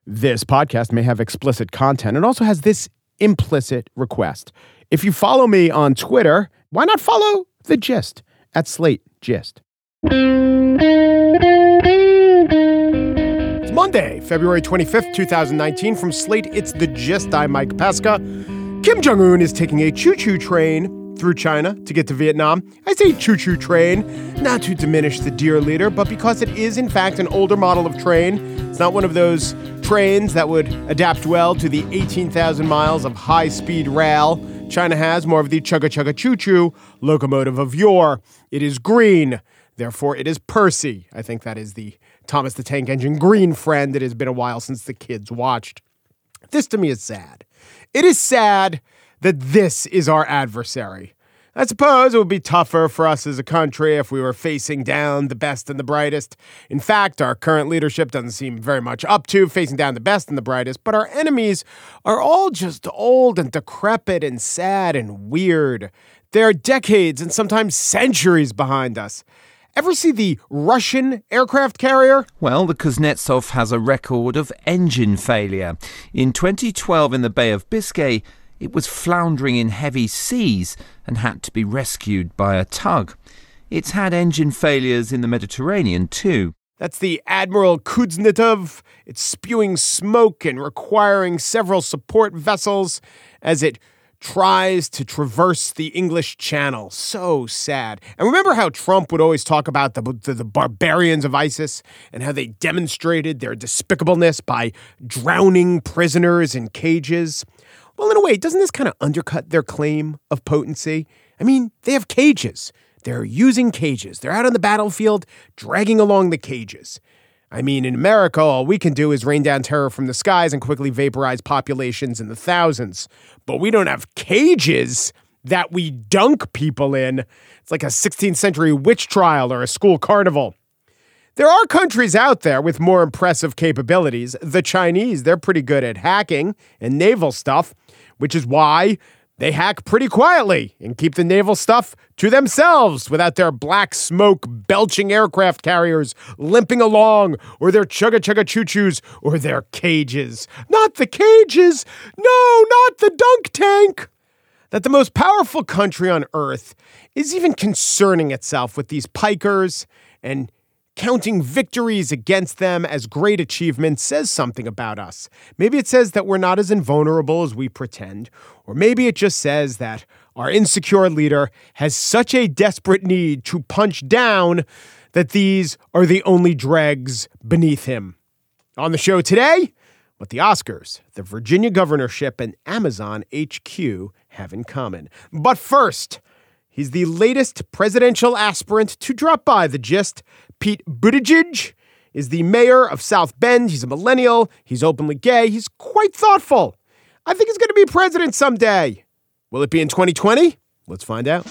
This podcast may have explicit content and also has this implicit request. If you follow me on Twitter, why not follow The Gist at Slate Gist? It's Monday, February 25th, 2019. From Slate, it's The Gist. I'm Mike Pesca. Kim Jong-un is taking a choo-choo train through China to get to Vietnam. I say choo-choo train, not to diminish the dear leader, but because it is, in fact, an older model of train. It's not one of those trains that would adapt well to the 18,000 miles of high-speed rail China has, more of the chugga-chugga choo-choo locomotive of yore. It is green, therefore it is Percy. I think that is the Thomas the Tank Engine green friend. It has been a while since the kids watched. This to me is sad. It is sad that this is our adversary. I suppose it would be tougher for us as a country if we were facing down the best and the brightest. In fact, our current leadership doesn't seem very much up to facing down the best and the brightest, but our enemies are all just old and decrepit and sad and weird. They're decades and sometimes centuries behind us. Ever see the Russian aircraft carrier? Well, the Kuznetsov has a record of engine failure. In 2012 in the Bay of Biscay, it was floundering in heavy seas and had to be rescued by a tug. It's had engine failures in the Mediterranean too. That's the Admiral Kuznetsov. It's spewing smoke and requiring several support vessels as it tries to traverse the English Channel. So sad. And remember how Trump would always talk about the barbarians of ISIS and how they demonstrated their despicableness by drowning prisoners in cages? Well, in a way, doesn't this kind of undercut their claim of potency? I mean, they have cages. They're using cages. They're out on the battlefield, dragging along the cages. I mean, in America, all we can do is rain down terror from the skies and quickly vaporize populations in the thousands. But we don't have cages that we dunk people in. It's like a 16th century witch trial or a school carnival. There are countries out there with more impressive capabilities. The Chinese, they're pretty good at hacking and naval stuff, which is why they hack pretty quietly and keep the naval stuff to themselves without their black smoke belching aircraft carriers limping along, or their chugga-chugga choo-choos, or their cages. Not the cages! No, not the dunk tank! That the most powerful country on earth is even concerning itself with these pikers and counting victories against them as great achievements says something about us. Maybe it says that we're not as invulnerable as we pretend, or maybe it just says that our insecure leader has such a desperate need to punch down that these are the only dregs beneath him. On the show today, what the Oscars, the Virginia governorship, and Amazon HQ have in common. But first, he's the latest presidential aspirant to drop by The Gist. Pete Buttigieg is the mayor of South Bend. He's a millennial. He's openly gay. He's quite thoughtful. I think he's going to be president someday. Will it be in 2020? Let's find out.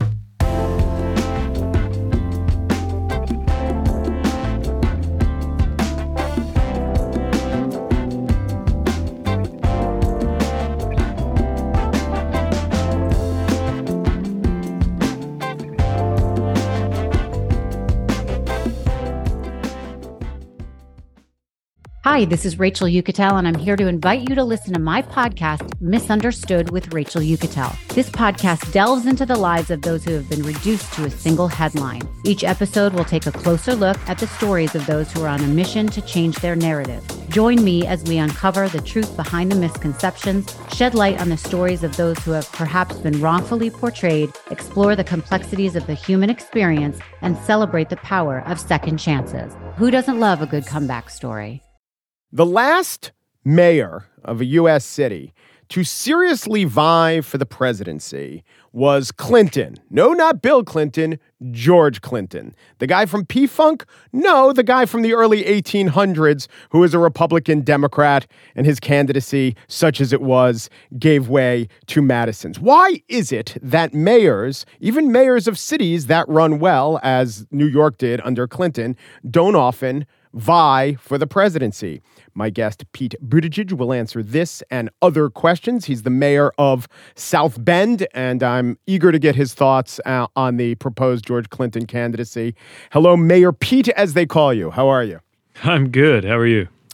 Hi, this is Rachel Uchitel, and I'm here to invite you to listen to my podcast, Misunderstood with Rachel Uchitel. This podcast delves into the lives of those who have been reduced to a single headline. Each episode will take a closer look at the stories of those who are on a mission to change their narrative. Join me as we uncover the truth behind the misconceptions, shed light on the stories of those who have perhaps been wrongfully portrayed, explore the complexities of the human experience, and celebrate the power of second chances. Who doesn't love a good comeback story? The last mayor of a U.S. city to seriously vie for the presidency was Clinton. No, not Bill Clinton, George Clinton. The guy from P-Funk? No, the guy from the early 1800s who was a Republican Democrat, and his candidacy, such as it was, gave way to Madison's. Why is it that mayors, even mayors of cities that run well, as New York did under Clinton, don't often vie for the presidency? My guest, Pete Buttigieg, will answer this and other questions. He's the mayor of South Bend, and I'm eager to get his thoughts on the proposed George Clinton candidacy. Hello, Mayor Pete, as they call you. How are you? I'm good. How are you?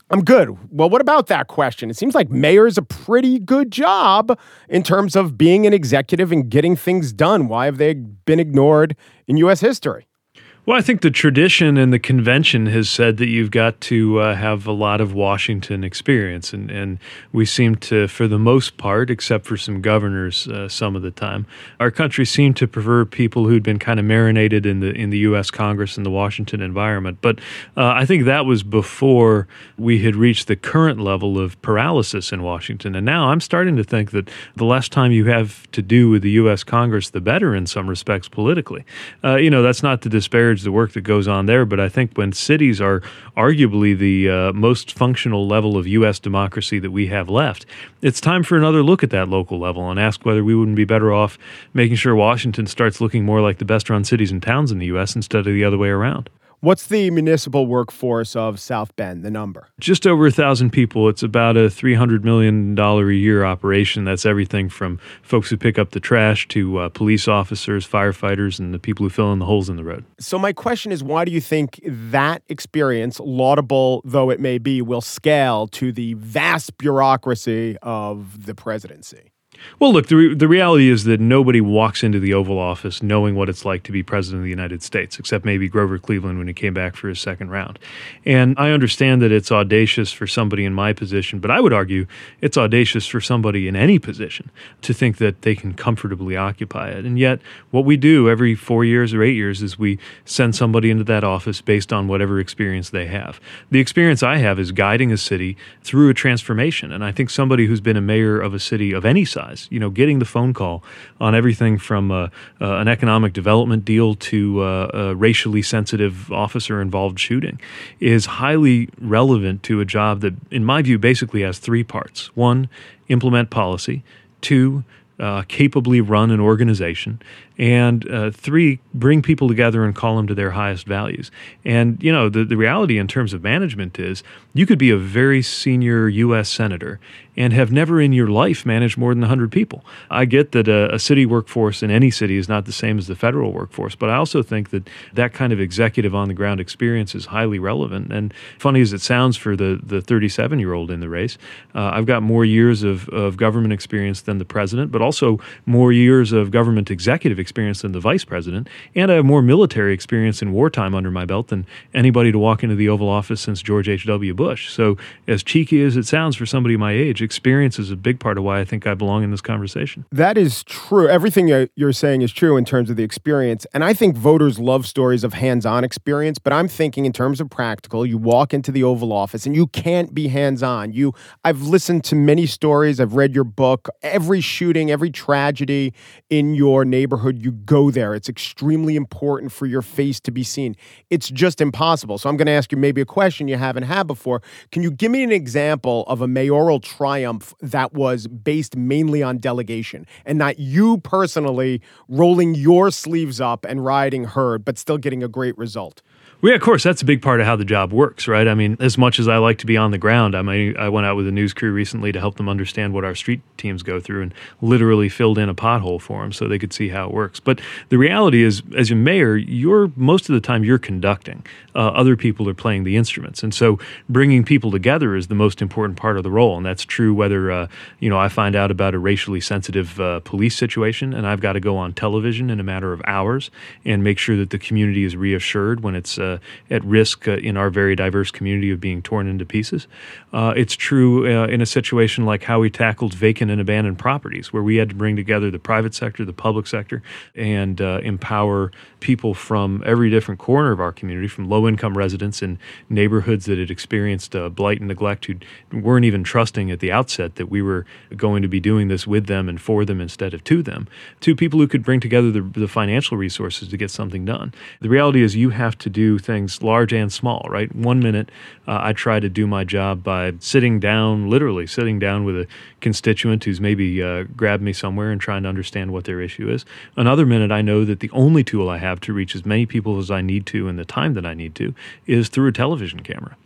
I'm good. Well, what about that question? It seems like mayor's a pretty good job in terms of being an executive and getting things done. Why have they been ignored in U.S. history? Well, I think the tradition and the convention has said that you've got to have a lot of Washington experience. And we seem to, for the most part, except for some governors some of the time, our country seemed to prefer people who'd been kind of marinated in the U.S. Congress and the Washington environment. But I think that was before we had reached the current level of paralysis in Washington. And now I'm starting to think that the less time you have to do with the U.S. Congress, the better in some respects politically. That's not to disparage the work that goes on there, but I think when cities are arguably the most functional level of U.S. democracy that we have left, it's time for another look at that local level and ask whether we wouldn't be better off making sure Washington starts looking more like the best-run cities and towns in the U.S. instead of the other way around. What's the municipal workforce of South Bend, the number? Just over 1,000 people. It's about a $300 million a year operation. That's everything from folks who pick up the trash to police officers, firefighters, and the people who fill in the holes in the road. So my question is, why do you think that experience, laudable though it may be, will scale to the vast bureaucracy of the presidency? Well, look, the reality is that nobody walks into the Oval Office knowing what it's like to be president of the United States, except maybe Grover Cleveland when he came back for his second round. And I understand that it's audacious for somebody in my position, but I would argue it's audacious for somebody in any position to think that they can comfortably occupy it. And yet, what we do every 4 years or 8 years is we send somebody into that office based on whatever experience they have. The experience I have is guiding a city through a transformation. And I think somebody who's been a mayor of a city of any size, getting the phone call on everything from an economic development deal to a racially sensitive officer-involved shooting is highly relevant to a job that, in my view, basically has three parts. One, implement policy. Two, capably run an organization. And three, bring people together and call them to their highest values. And, the reality in terms of management is you could be a very senior U.S. senator and have never in your life managed more than 100 people. I get that a city workforce in any city is not the same as the federal workforce, but I also think that that kind of executive on-the-ground experience is highly relevant. And funny as it sounds for the 37-year-old in the race, I've got more years of government experience than the president, but also more years of government executive experience than the vice president, and I have more military experience in wartime under my belt than anybody to walk into the Oval Office since George H.W. Bush. So as cheeky as it sounds for somebody my age, experience is a big part of why I think I belong in this conversation. That is true. Everything you're saying is true in terms of the experience. And I think voters love stories of hands-on experience, but I'm thinking in terms of practical, you walk into the Oval Office and you can't be hands-on. I've listened to many stories. I've read your book. Every shooting, every tragedy in your neighborhood, you go there. It's extremely important for your face to be seen. It's just impossible. So I'm going to ask you maybe a question you haven't had before. Can you give me an example of a mayoral triumph that was based mainly on delegation and not you personally rolling your sleeves up and riding herd, but still getting a great result? Well, yeah, of course, that's a big part of how the job works, right? I mean, as much as I like to be on the ground, I went out with a news crew recently to help them understand what our street teams go through and literally filled in a pothole for them so they could see how it works. But the reality is, as a mayor, most of the time you're conducting. Other people are playing the instruments. And so bringing people together is the most important part of the role. And that's true whether, I find out about a racially sensitive police situation and I've got to go on television in a matter of hours and make sure that the community is reassured when it's at risk in our very diverse community of being torn into pieces. It's true in a situation like how we tackled vacant and abandoned properties, where we had to bring together the private sector, the public sector, and empower people from every different corner of our community, from low-income residents in neighborhoods that had experienced blight and neglect, who weren't even trusting at the outset that we were going to be doing this with them and for them instead of to them, to people who could bring together the financial resources to get something done. The reality is you have to do things large and small, right? 1 minute, I try to do my job by literally sitting down with a constituent who's maybe grabbed me somewhere and trying to understand what their issue is. Another minute, I know that the only tool I have to reach as many people as I need to in the time that I need to is through a television camera.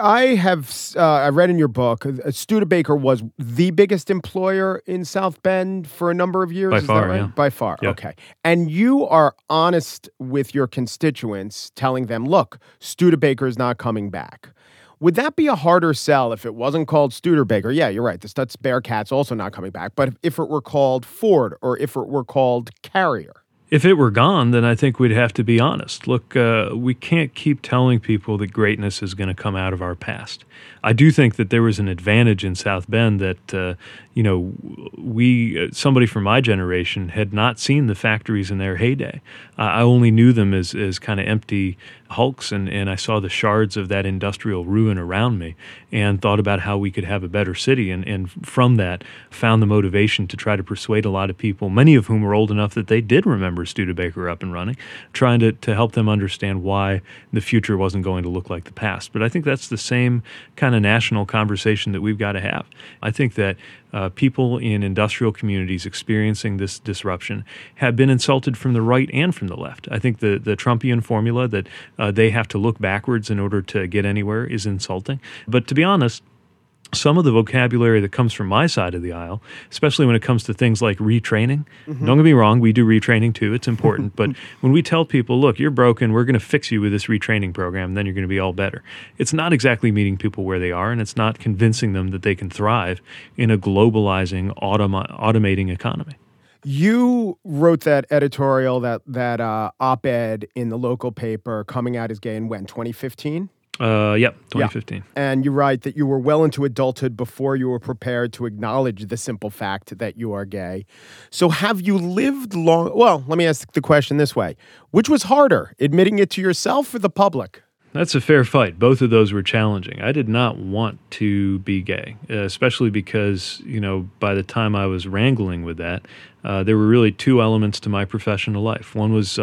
I read in your book, Studebaker was the biggest employer in South Bend for a number of years. By is far, that right? yeah. By far, yeah. Okay. And you are honest with your constituents, telling them, look, Studebaker is not coming back. Would that be a harder sell if it wasn't called Studebaker? Yeah, you're right. The Stutz Bearcats also not coming back. But if it were called Ford or if it were called Carrier? If it were gone, then I think we'd have to be honest. Look, we can't keep telling people that greatness is going to come out of our past. I do think that there was an advantage in South Bend that, somebody from my generation had not seen the factories in their heyday. I only knew them as kind of empty hulks, and I saw the shards of that industrial ruin around me and thought about how we could have a better city. And from that, found the motivation to try to persuade a lot of people, many of whom were old enough that they did remember Studebaker up and running, trying to help them understand why the future wasn't going to look like the past. But I think that's the same kind of national conversation that we've got to have. I think that people in industrial communities experiencing this disruption have been insulted from the right and from the left. I think the Trumpian formula that they have to look backwards in order to get anywhere is insulting. But to be honest, some of the vocabulary that comes from my side of the aisle, especially when it comes to things like retraining, don't get me wrong, we do retraining too, it's important, but when we tell people, look, you're broken, we're going to fix you with this retraining program, then you're going to be all better. It's not exactly meeting people where they are, and it's not convincing them that they can thrive in a globalizing, automating economy. You wrote that editorial, that op-ed in the local paper, Coming Out as Gay in when, 2015? Yep, 2015. Yeah. And you write that you were well into adulthood before you were prepared to acknowledge the simple fact that you are gay. So have you lived long? Well, let me ask the question this way. Which was harder, admitting it to yourself or the public? That's a fair fight. Both of those were challenging. I did not want to be gay, especially because, by the time I was wrangling with that, there were really two elements to my professional life. One was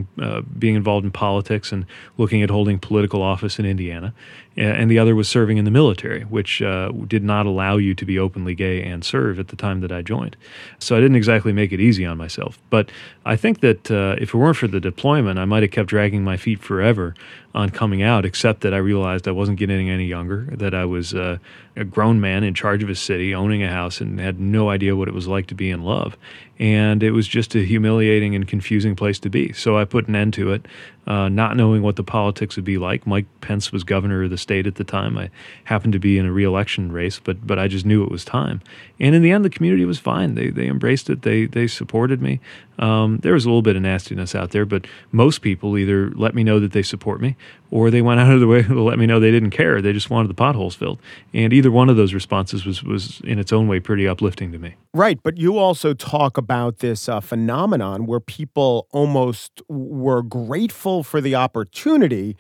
being involved in politics and looking at holding political office in Indiana. And the other was serving in the military, which did not allow you to be openly gay and serve at the time that I joined. So I didn't exactly make it easy on myself. But I think that if it weren't for the deployment, I might have kept dragging my feet forever on coming out, except that I realized I wasn't getting any younger, that I was a grown man in charge of a city, owning a house, and had no idea what it was like to be in love. And it was just a humiliating and confusing place to be. So I put an end to it, not knowing what the politics would be like. Mike Pence was governor of the state at the time. I happened to be in a re-election race, but I just knew it was time. And in the end, the community was fine. They embraced it. They supported me. There was a little bit of nastiness out there, but most people either let me know that they support me or they went out of their way to let me know they didn't care. They just wanted the potholes filled. And either one of those responses was in its own way pretty uplifting to me. Right, but you also talk about this phenomenon where people almost were grateful for the opportunity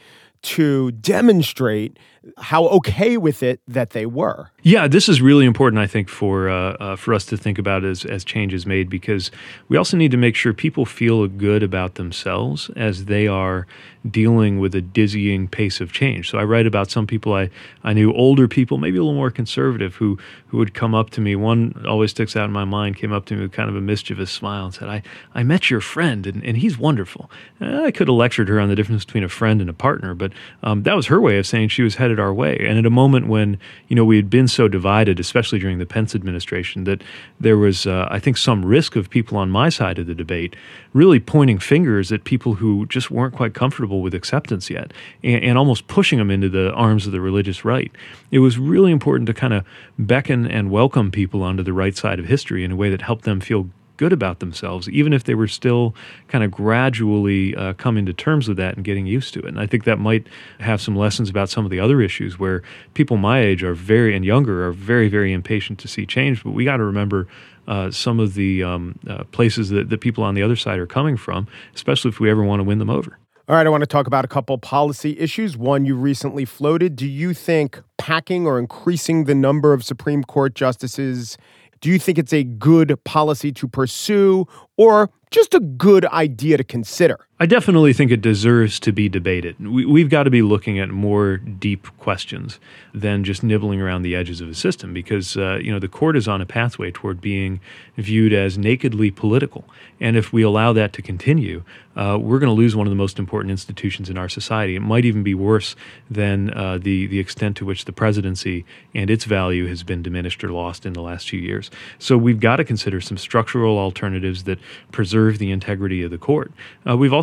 to demonstrate how okay with it that they were. Yeah, this is really important, I think, for us to think about as change is made, because we also need to make sure people feel good about themselves as they are dealing with a dizzying pace of change. So I write about some people I knew, older people, maybe a little more conservative, who would come up to me. One always sticks out in my mind, came up to me with kind of a mischievous smile and said, I met your friend, and he's wonderful. I could have lectured her on the difference between a friend and a partner, but that was her way of saying she was headed our way. And at a moment when, we had been so divided, especially during the Pence administration, that there was, I think, some risk of people on my side of the debate really pointing fingers at people who just weren't quite comfortable with acceptance yet, and almost pushing them into the arms of the religious right. It was really important to kind of beckon and welcome people onto the right side of history in a way that helped them feel good about themselves, even if they were still kind of gradually coming to terms with that and getting used to it. And I think that might have some lessons about some of the other issues where people my age and younger are very, very impatient to see change. But we got to remember some of the places that the people on the other side are coming from, especially if we ever want to win them over. All right, I want to talk about a couple policy issues. One you recently floated. Do you think packing or increasing the number of Supreme Court justices, do you think it's a good policy to pursue or just a good idea to consider? I definitely think it deserves to be debated. We've got to be looking at more deep questions than just nibbling around the edges of a system, because the court is on a pathway toward being viewed as nakedly political. And if we allow that to continue, we're going to lose one of the most important institutions in our society. It might even be worse than the extent to which the presidency and its value has been diminished or lost in the last few years. So we've got to consider some structural alternatives that preserve the integrity of the court. We've also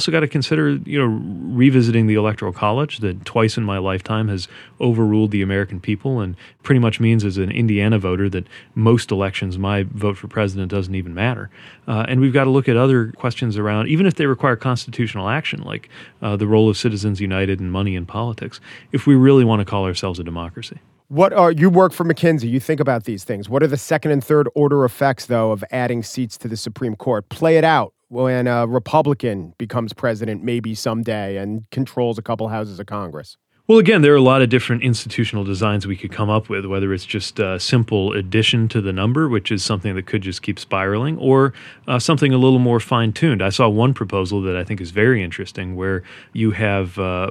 also got to consider, revisiting the Electoral College that twice in my lifetime has overruled the American people and pretty much means as an Indiana voter that most elections, my vote for president doesn't even matter. And we've got to look at other questions around, even if they require constitutional action, like the role of Citizens United and money in politics, if we really want to call ourselves a democracy. You work for McKinsey. You think about these things. What are the second and third order effects, though, of adding seats to the Supreme Court? Play it out when a Republican becomes president maybe someday and controls a couple houses of Congress. Well, again, there are a lot of different institutional designs we could come up with, whether it's just a simple addition to the number, which is something that could just keep spiraling, or something a little more fine-tuned. I saw one proposal that I think is very interesting where you have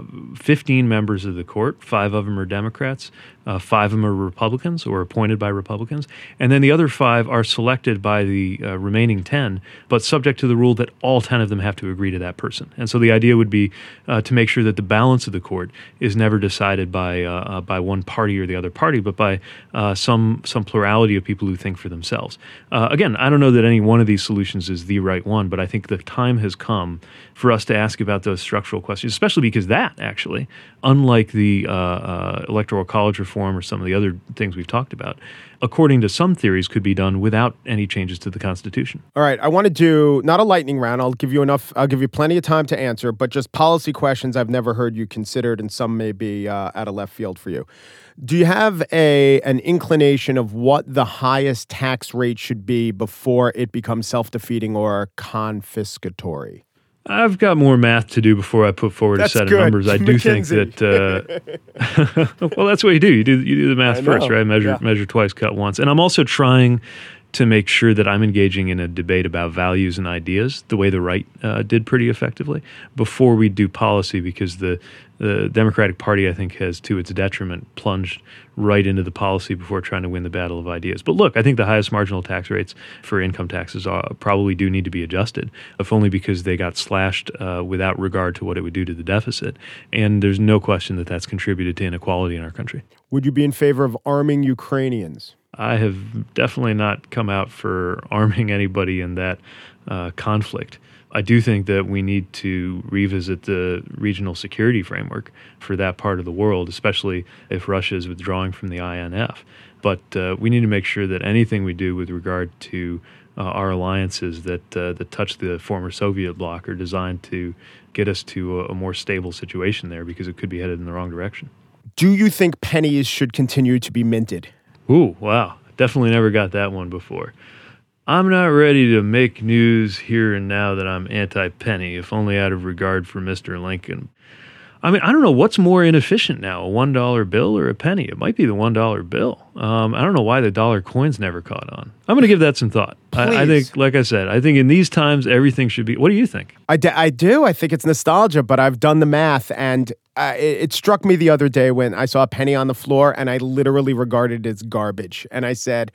15 members of the court, 5 of them are Democrats, 5 of them are Republicans or appointed by Republicans, and then the other 5 are selected by the remaining 10, but subject to the rule that all 10 of them have to agree to that person. And so the idea would be to make sure that the balance of the court is never decided by one party or the other party, but by some plurality of people who think for themselves. Again, I don't know that any one of these solutions is the right one, but I think the time has come for us to ask about those structural questions, especially because that actually, unlike the Electoral College reform or some of the other things we've talked about, according to some theories, could be done without any changes to the Constitution. All right, I want to do not a lightning round. I'll give you plenty of time to answer, but just policy questions I've never heard you considered, and some may be out of left field for you. Do you have an inclination of what the highest tax rate should be before it becomes self-defeating or confiscatory? I've got more math to do before I put forward a set of numbers. I do think that, well, that's what you do. You do the math first, right? Measure twice, cut once. And I'm also trying to make sure that I'm engaging in a debate about values and ideas, the way the right did pretty effectively, before we do policy, because the Democratic Party, I think, has, to its detriment, plunged right into the policy before trying to win the battle of ideas. But look, I think the highest marginal tax rates for income taxes probably do need to be adjusted, if only because they got slashed without regard to what it would do to the deficit. And there's no question that that's contributed to inequality in our country. Would you be in favor of arming Ukrainians? I have definitely not come out for arming anybody in that conflict. I do think that we need to revisit the regional security framework for that part of the world, especially if Russia is withdrawing from the INF. But we need to make sure that anything we do with regard to our alliances that touch the former Soviet bloc are designed to get us to a more stable situation there, because it could be headed in the wrong direction. Do you think pennies should continue to be minted? Ooh, wow. Definitely never got that one before. I'm not ready to make news here and now that I'm anti-penny, if only out of regard for Mr. Lincoln. I mean, I don't know what's more inefficient now, a $1 bill or a penny. It might be the $1 bill. I don't know why the dollar coins never caught on. I'm going to give that some thought. I think, like I said, I think in these times, everything should be... What do you think? I do. I think it's nostalgia, but I've done the math, and it struck me the other day when I saw a penny on the floor, and I literally regarded it as garbage. And I said,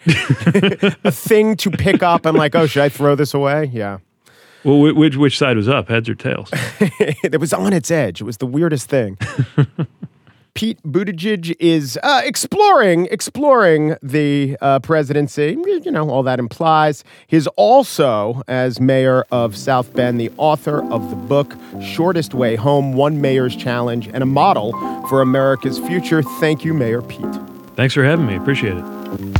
a thing to pick up. I'm like, oh, should I throw this away? Yeah. Well, which side was up, heads or tails? It was on its edge. It was the weirdest thing. Pete Buttigieg is exploring the presidency. You know, all that implies. He's also, as mayor of South Bend, the author of the book Shortest Way Home, One Mayor's Challenge, and a model for America's future. Thank you, Mayor Pete. Thanks for having me. Appreciate it.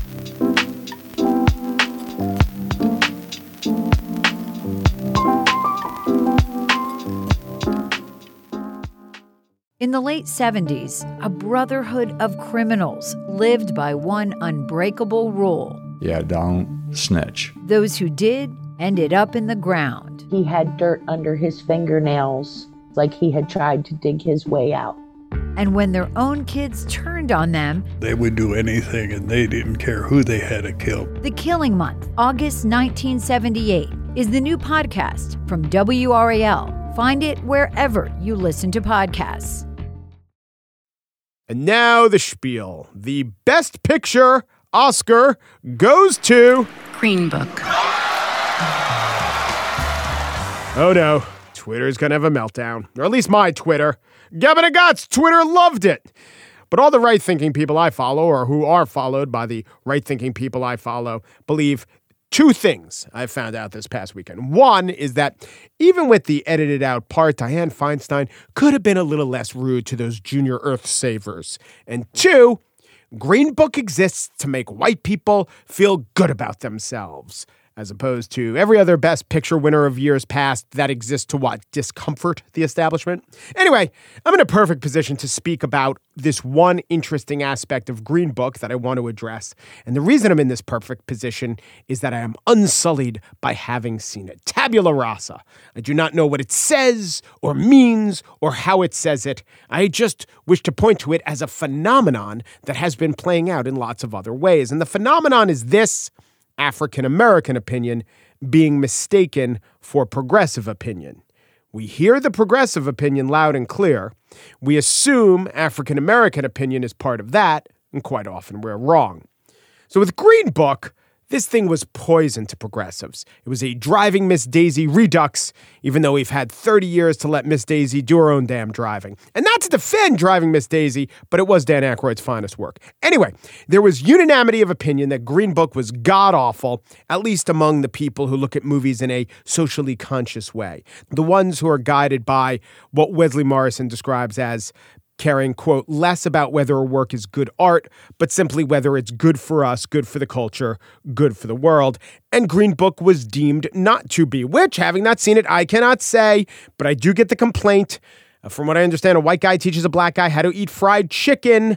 In the late 70s, a brotherhood of criminals lived by one unbreakable rule. Yeah, don't snitch. Those who did ended up in the ground. He had dirt under his fingernails, like he had tried to dig his way out. And when their own kids turned on them, they would do anything, and they didn't care who they had to kill. The Killing Month, August 1978, is the new podcast from WRAL. Find it wherever you listen to podcasts. And now the spiel. The Best Picture Oscar goes to... Green Book. Oh no, Twitter's gonna have a meltdown. Or at least my Twitter. Gavin Gotts, Twitter loved it. But all the right-thinking people I follow, or who are followed by the right-thinking people I follow, believe Two things I found out this past weekend. One is that even with the edited out part, Dianne Feinstein could have been a little less rude to those junior Earth savers. And two, Green Book exists to make white people feel good about themselves, as opposed to every other Best Picture winner of years past that exists to what? Discomfort the establishment? Anyway, I'm in a perfect position to speak about this one interesting aspect of Green Book that I want to address. And the reason I'm in this perfect position is that I am unsullied by having seen it. Tabula rasa. I do not know what it says or means or how it says it. I just wish to point to it as a phenomenon that has been playing out in lots of other ways. And the phenomenon is this: African-American opinion being mistaken for progressive opinion. We hear the progressive opinion loud and clear. We assume African-American opinion is part of that, and quite often we're wrong. So with Green Book, this thing was poison to progressives. It was a driving Miss Daisy redux, even though we've had 30 years to let Miss Daisy do her own damn driving. And not to defend driving Miss Daisy, but it was Dan Aykroyd's finest work. Anyway, there was unanimity of opinion that Green Book was god-awful, at least among the people who look at movies in a socially conscious way. The ones who are guided by what Wesley Morrison describes as caring, quote, less about whether a work is good art, but simply whether it's good for us, good for the culture, good for the world. And Green Book was deemed not to be, which, having not seen it, I cannot say, but I do get the complaint. From what I understand, a white guy teaches a black guy how to eat fried chicken.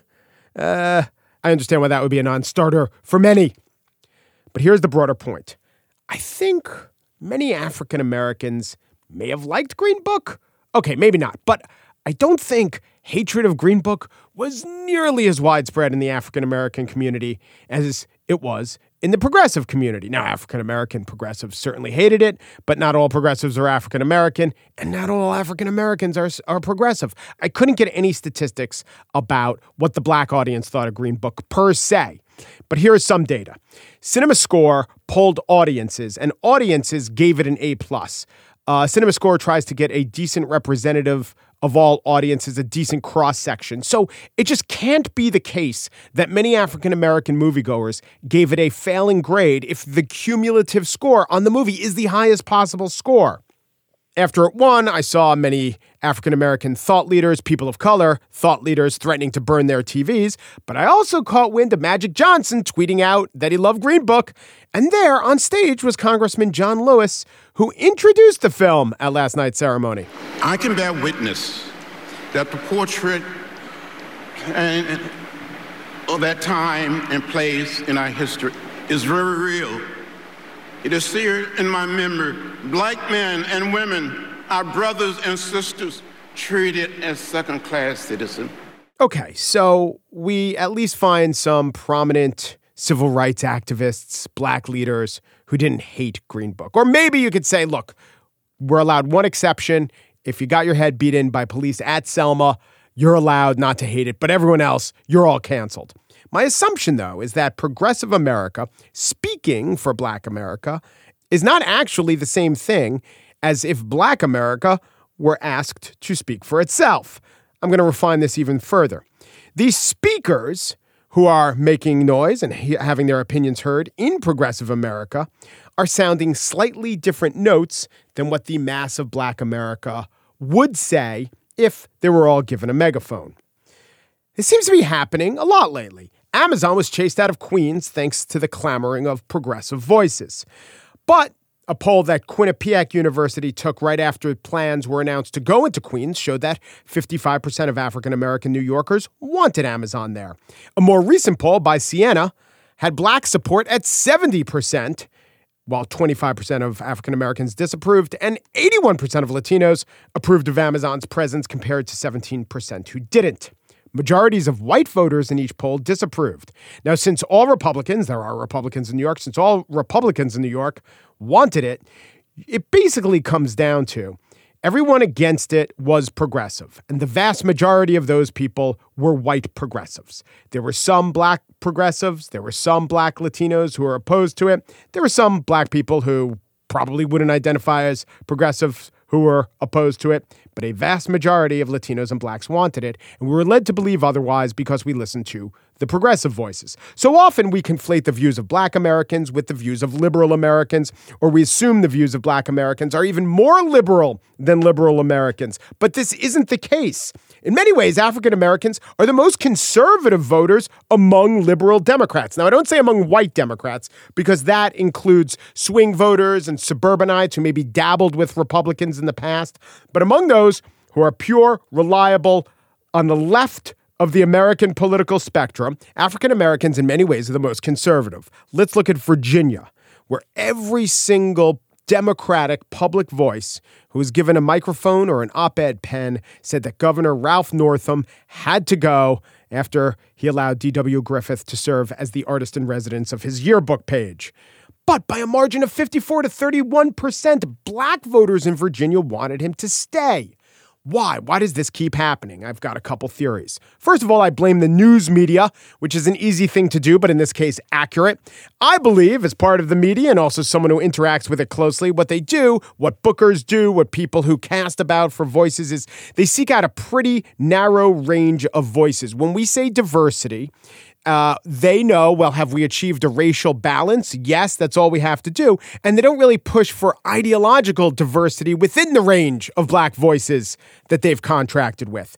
I understand why that would be a non-starter for many. But here's the broader point. I think many African Americans may have liked Green Book. Okay, maybe not, but I don't think hatred of Green Book was nearly as widespread in the African-American community as it was in the progressive community. Now, African-American progressives certainly hated it, but not all progressives are African-American, and not all African-Americans are progressive. I couldn't get any statistics about what the black audience thought of Green Book per se, but here is some data. CinemaScore polled audiences, and audiences gave it an A+. CinemaScore tries to get a decent representative of all audiences, a decent cross-section. So it just can't be the case that many African-American moviegoers gave it a failing grade if the cumulative score on the movie is the highest possible score. After it won, I saw many African-American thought leaders, people of color, thought leaders threatening to burn their TVs, but I also caught wind of Magic Johnson tweeting out that he loved Green Book, and there on stage was Congressman John Lewis, who introduced the film at last night's ceremony. I can bear witness that the portrait of that time and place in our history is very real. It is seared in my memory. Black men and women, our brothers and sisters, treated as second-class citizens. Okay, so we at least find some prominent civil rights activists, black leaders who didn't hate Green Book. Or maybe you could say, look, we're allowed one exception. If you got your head beat in by police at Selma, you're allowed not to hate it, but everyone else, you're all canceled. My assumption, though, is that progressive America, speaking for Black America, is not actually the same thing as if Black America were asked to speak for itself. I'm going to refine this even further. These speakers who are making noise and having their opinions heard in progressive America are sounding slightly different notes than what the mass of Black America would say if they were all given a megaphone. This seems to be happening a lot lately. Amazon was chased out of Queens thanks to the clamoring of progressive voices. But a poll that Quinnipiac University took right after plans were announced to go into Queens showed that 55% of African-American New Yorkers wanted Amazon there. A more recent poll by Siena had black support at 70%, while 25% of African-Americans disapproved and 81% of Latinos approved of Amazon's presence compared to 17% who didn't. Majorities of white voters in each poll disapproved. Now, since all Republicans, there are Republicans in New York, since all Republicans in New York wanted it, it basically comes down to everyone against it was progressive. And the vast majority of those people were white progressives. There were some black progressives. There were some black Latinos who were opposed to it. There were some black people who probably wouldn't identify as progressive who were opposed to it, but a vast majority of Latinos and blacks wanted it, and we were led to believe otherwise because we listened to the progressive voices. So often we conflate the views of Black Americans with the views of liberal Americans, or we assume the views of Black Americans are even more liberal than liberal Americans. But this isn't the case. In many ways, African Americans are the most conservative voters among liberal Democrats. Now, I don't say among white Democrats, because that includes swing voters and suburbanites who maybe dabbled with Republicans in the past. But among those who are pure, reliable, on the left of the American political spectrum, African Americans in many ways are the most conservative. Let's look at Virginia, where every single Democratic public voice who was given a microphone or an op-ed pen said that Governor Ralph Northam had to go after he allowed D.W. Griffith to serve as the artist in residence of his yearbook page. But by a margin of 54 to 31%, Black voters in Virginia wanted him to stay. Why? Why does this keep happening? I've got a couple theories. First of all, I blame the news media, which is an easy thing to do, but in this case, accurate. I believe, as part of the media and also someone who interacts with it closely, what they do, what bookers do, what people who cast about for voices is they seek out a pretty narrow range of voices. When we say diversity, they know, well, have we achieved a racial balance? Yes, that's all we have to do. And they don't really push for ideological diversity within the range of Black voices that they've contracted with.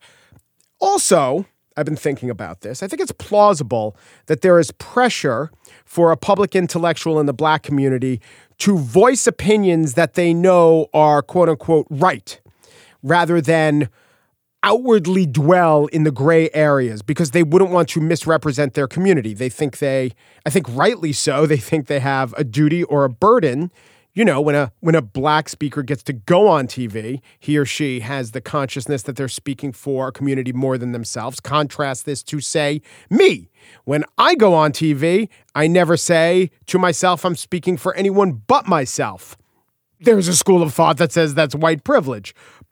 Also, I've been thinking about this. I think it's plausible that there is pressure for a public intellectual in the Black community to voice opinions that they know are, quote unquote, right, rather than outwardly dwell in the gray areas because they wouldn't want to misrepresent their community. I think rightly so, they think they have a duty or a burden. You know, when a Black speaker gets to go on TV, he or she has the consciousness that they're speaking for a community more than themselves. Contrast this to, say, me. When I go on TV, I never say to myself, I'm speaking for anyone but myself. There's a school of thought that says that's white privilege.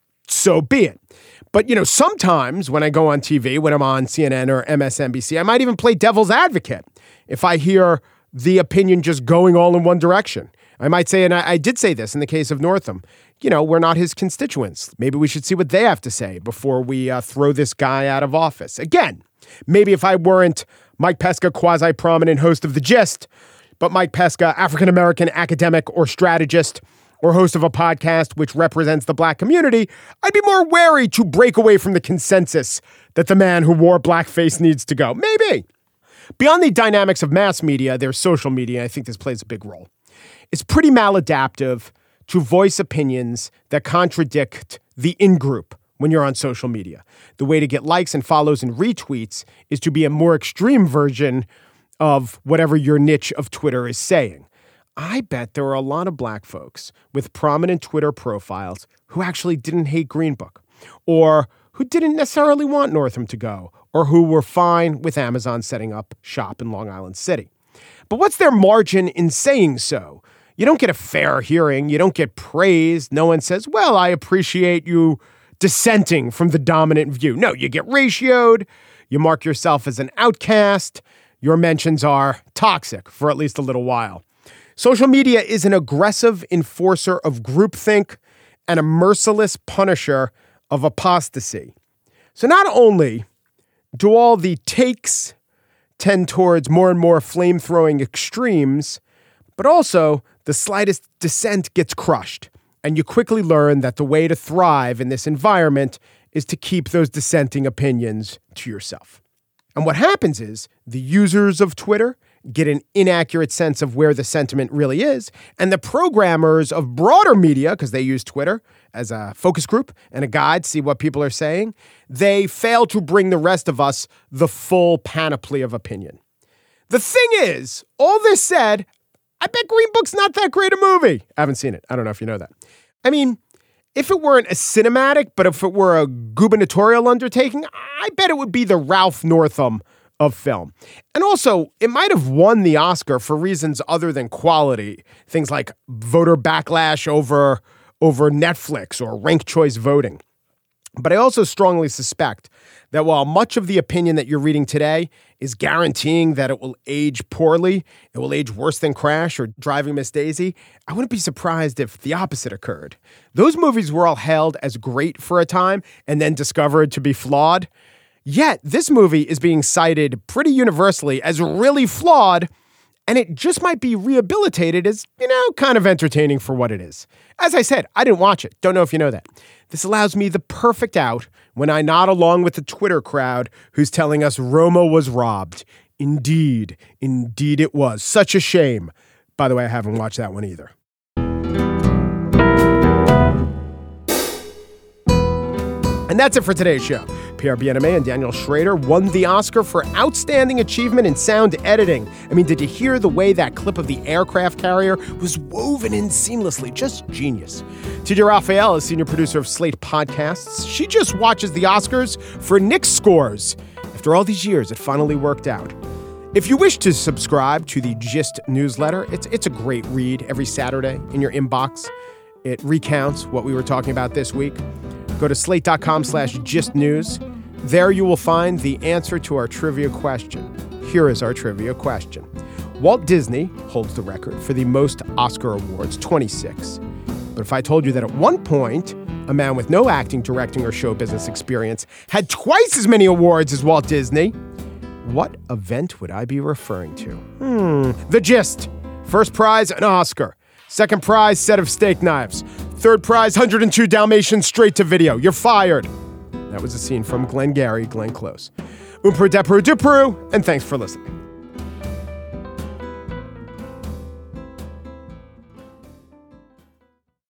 So be it. But, you know, sometimes when I go on TV, when I'm on CNN or MSNBC, I might even play devil's advocate if I hear the opinion just going all in one direction. I might say, and I did say this in the case of Northam, you know, we're not his constituents. Maybe we should see what they have to say before we throw this guy out of office. Again, maybe if I weren't Mike Pesca, quasi-prominent host of The Gist, but Mike Pesca, African-American academic or strategist, or host of a podcast which represents the Black community, I'd be more wary to break away from the consensus that the man who wore blackface needs to go. Maybe. Beyond the dynamics of mass media, there's social media. I think this plays a big role. It's pretty maladaptive to voice opinions that contradict the in-group when you're on social media. The way to get likes and follows and retweets is to be a more extreme version of whatever your niche of Twitter is saying. I bet there are a lot of Black folks with prominent Twitter profiles who actually didn't hate Green Book, or who didn't necessarily want Northam to go, or who were fine with Amazon setting up shop in Long Island City. But what's their margin in saying so? You don't get a fair hearing. You don't get praise. No one says, well, I appreciate you dissenting from the dominant view. No, you get ratioed. You mark yourself as an outcast. Your mentions are toxic for at least a little while. Social media is an aggressive enforcer of groupthink and a merciless punisher of apostasy. So not only do all the takes tend towards more and more flame-throwing extremes, but also the slightest dissent gets crushed. And you quickly learn that the way to thrive in this environment is to keep those dissenting opinions to yourself. And what happens is the users of Twitter get an inaccurate sense of where the sentiment really is, and the programmers of broader media, because they use Twitter as a focus group and a guide to see what people are saying, they fail to bring the rest of us the full panoply of opinion. The thing is, all this said, I bet Green Book's not that great a movie. I haven't seen it. I don't know if you know that. I mean, if it weren't a cinematic, but if it were a gubernatorial undertaking, I bet it would be the Ralph Northam of film. And also, it might have won the Oscar for reasons other than quality. Things like voter backlash over Netflix or ranked choice voting. But I also strongly suspect that while much of the opinion that you're reading today is guaranteeing that it will age poorly, it will age worse than Crash or Driving Miss Daisy, I wouldn't be surprised if the opposite occurred. Those movies were all hailed as great for a time and then discovered to be flawed. Yet, this movie is being cited pretty universally as really flawed, and it just might be rehabilitated as, kind of entertaining for what it is. As I said, I didn't watch it. Don't know if you know that. This allows me the perfect out when I nod along with the Twitter crowd who's telling us Roma was robbed. Indeed it was. Such a shame. By the way, I haven't watched that one either. And that's it for today's show. Pierre Bien-Aimé and Daniel Schrader won the Oscar for Outstanding Achievement in Sound Editing. I mean, did you hear the way that clip of the aircraft carrier was woven in seamlessly? Just genius. TJ Raphael is senior producer of Slate Podcasts. She just watches the Oscars for Knicks scores. After all these years, it finally worked out. If you wish to subscribe to the Gist newsletter, it's a great read every Saturday in your inbox. It recounts what we were talking about this week. Go to slate.com/gistnews. There you will find the answer to our trivia question. Here is our trivia question. Walt Disney holds the record for the most Oscar awards, 26. But if I told you that at one point, a man with no acting, directing, or show business experience had twice as many awards as Walt Disney, what event would I be referring to? The Gist. First prize, an Oscar. Second prize, set of steak knives. Third prize, 102 Dalmatians straight to video. You're fired. That was a scene from Glengarry Glenn Close. Oomperu Deperu Duperu, and thanks for listening.